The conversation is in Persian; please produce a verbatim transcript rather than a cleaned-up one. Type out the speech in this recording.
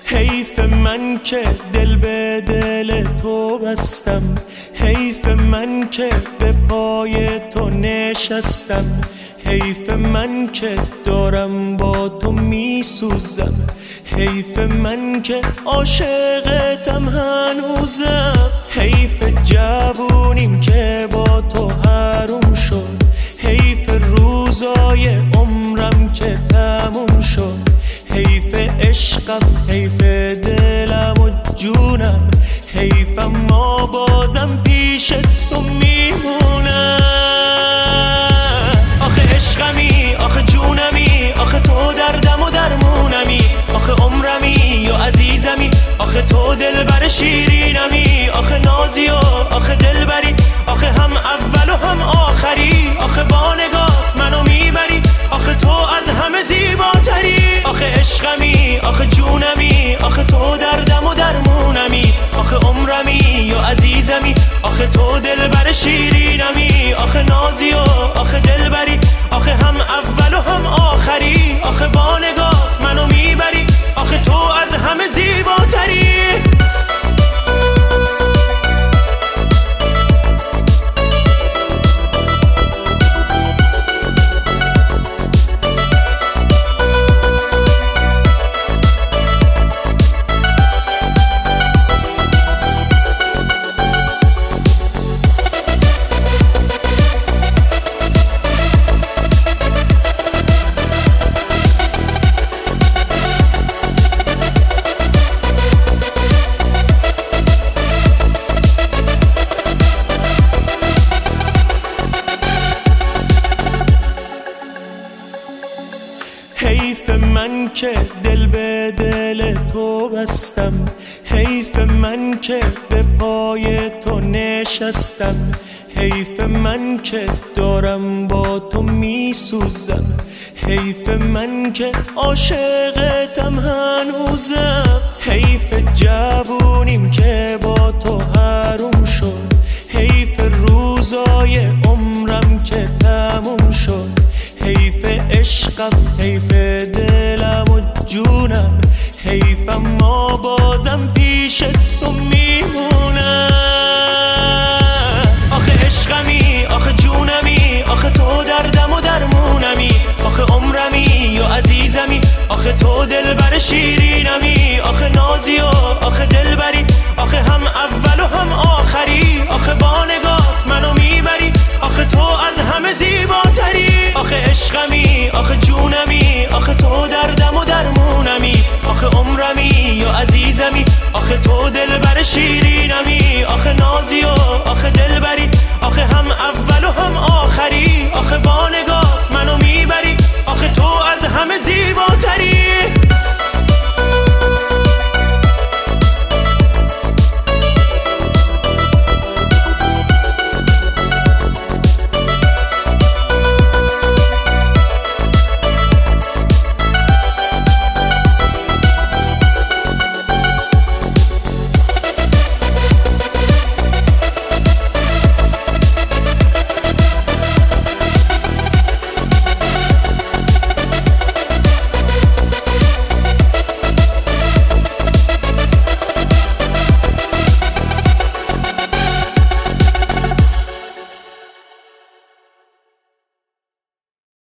حیف من که دل به دل تو بستم، حیف من که به پای تو نشستم، حیف من که دارم با تو میسوزم، حیف من که عاشقتم هنوزم، حیف جوونیم که با تو حروم شد، حیف روزای عمرم که تموم شد، حیف عشقم، حیف دلم و جونم، حیف اما بازم پیشت تو میمونم. آخه عشقمی، آخه جونمی، آخه تو دردم و درمونمی، آخه عمرمی یا عزیزمی، آخه تو دلبر شیرینمی، آخه نازی و آخه دلبری، آخه هم اول و هم آخری، آخه با نگات منو میبری، آخه تو از همه زیباتری. آخه عشقمی، آخه جونمی، آخه تو دردم و درمونمی، آخه عمرمی یا عزیزمی، آخه تو دلبر شیرینمی، آخه نازی و آخه دلبری، آخه هم اول و هم آخری، آخه با نگات منو میبری، آخه تو از همه زیباتری. حیف من که دل به دل تو بستم، حیف من که به پای تو نشستم، حیف من که دارم با تو میسوزم، حیف من که عاشقتم هنوزم، حیف جوونیم که با تو حروم شد، حیف روزای عمرم که تموم شد، حیف عشقم، حیف دلم و جونم، حیف اما بازم پیشت تو میمونم. آخه عشقمی، آخه جونمی، آخه تو دردم و درمونمی، آخه عمرمی یا عزیزمی، آخه تو دلبر شیرینمی، آخه نازی و آخه دلبری، آخه هم اول و هم آخری، آخه با نگات منو میبری، آخه تو از همه زیباتری. آخه عشقمی، آخه جونمی، آخه تو دردم و درمونمی، آخه عمرمی یا عزیزمی، آخه تو دلبر شیرینمی، آخه نازی و آخه دلبری، آخه هم اول و هم آخری، آخه با نگات منو میبری، آخه تو از همه زیباتری.